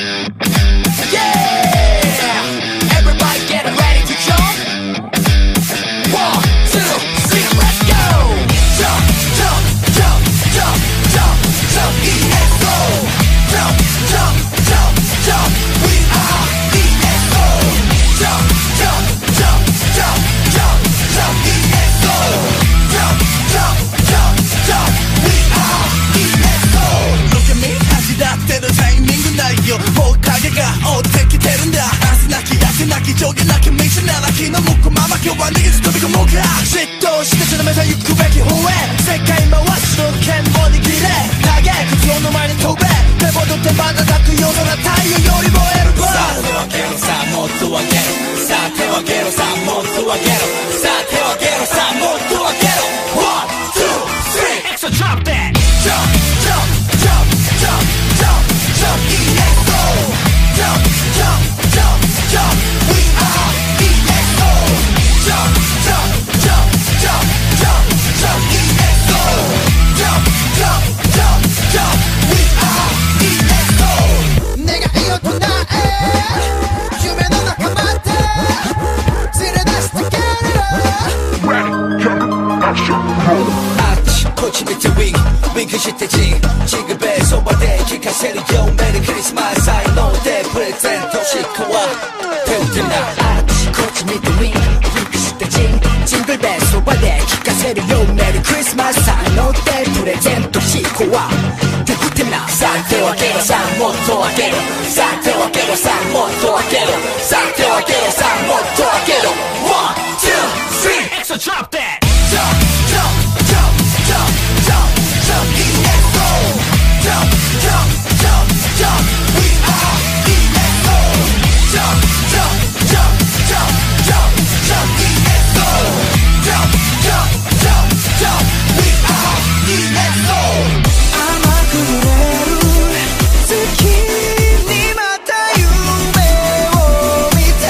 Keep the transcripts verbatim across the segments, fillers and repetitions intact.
もう影が追ってきてるんだ。明日なき明日なき上下なき道なら昨日もこまま今日は逃げず飛び込もうか。嫉妬して定めた行くべき方へ世界回しの剣を握れ投げ口の前に飛べ手元手羽が咲くような太陽よりもエルバー。さあ手を上げろさあもっと上げろさあ手を上げろさあもっと上げろさあ手を上げろさあもっと上げろ ワン、ツー、スリー Extra drop that Jump, jump, jump, jump, jump, jump E X O Jump, jump, jump, jump We are E X O Jump, jump, jump, jump, jump, jump E X O Jump, jump, jump, jump We are E X O 내가 이어도 나의夢の仲間で連れ出して Get it up Ready, come, action, roll こっち見てウィンウィンクしてジンジングベルそばで聞かせるよメリークリスマス才能でプレゼントしかわ手を手なあっちこっち見てウィンウィンクしてジンジングベルそばで聞かせるよメリークリスマス才能でプレゼントしかわ手を手なさあ手を上げろさあもっと上げろさあ手を上げろさあもっと上げろさあ手を上げろさあもっと上げろ ワン、ツー、スリー Extra drop that Jump, jump, jump, jump, jump, jump E X O Jump, jump, jump, jump We are E X O Jump, jump, jump, jump, jump, jump E X O Jump, jump, jump, jump We are E X O 甘く濡れる月にまた夢を見て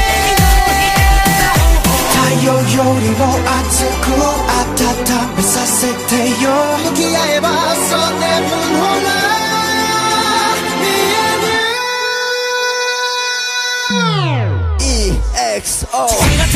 太陽よりも熱く温めさせてよ向き合えばそんな分ほら見える E X O